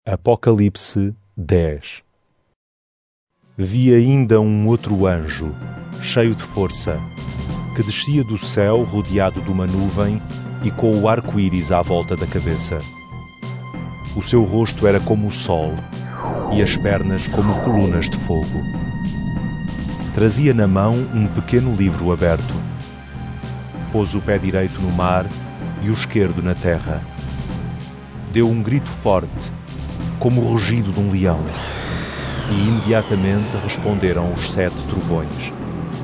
Apocalipse 10. Vi ainda um outro anjo, cheio de força, que descia do céu rodeado de uma nuvem e com o arco-íris à volta da cabeça. O seu rosto era como o sol e as pernas como colunas de fogo. Trazia na mão um pequeno livro aberto. Pôs o pé direito no mar e o esquerdo na terra. Deu um grito forte, como o rugido de um leão, e imediatamente responderam os 7 trovões.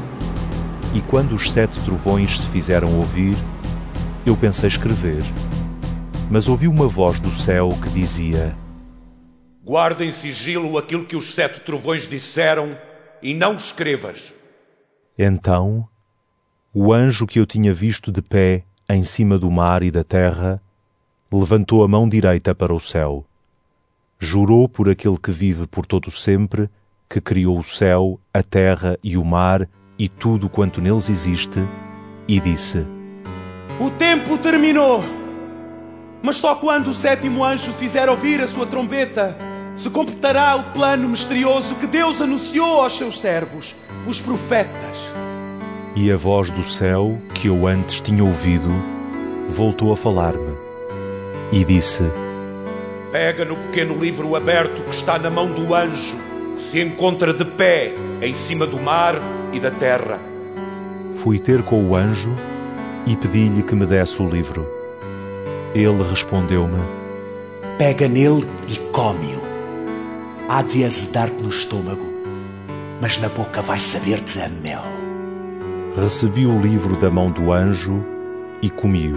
E quando os 7 trovões se fizeram ouvir, eu pensei escrever, mas ouvi uma voz do céu que dizia: Guarda em sigilo aquilo que os 7 trovões disseram e não escrevas. Então, o anjo que eu tinha visto de pé em cima do mar e da terra levantou a mão direita para o céu. Jurou por aquele que vive por todo sempre, que criou o céu, a terra e o mar e tudo quanto neles existe, e disse: O tempo terminou, mas só quando o 7º anjo fizer ouvir a sua trombeta, se completará o plano misterioso que Deus anunciou aos seus servos, os profetas. E a voz do céu, que eu antes tinha ouvido, voltou a falar-me, e disse: Pega no pequeno livro aberto que está na mão do anjo, que se encontra de pé em cima do mar e da terra. Fui ter com o anjo e pedi-lhe que me desse o livro. Ele respondeu-me: Pega nele e come-o. Há de azedar-te no estômago, mas na boca vai saber-te a mel. Recebi o livro da mão do anjo e comi-o.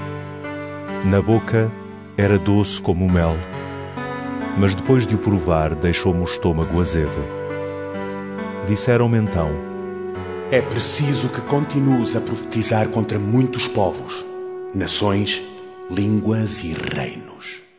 Na boca era doce como o mel, mas depois de o provar deixou-me o estômago azedo. Disseram-me então: É preciso que continues a profetizar contra muitos povos, nações, línguas e reinos.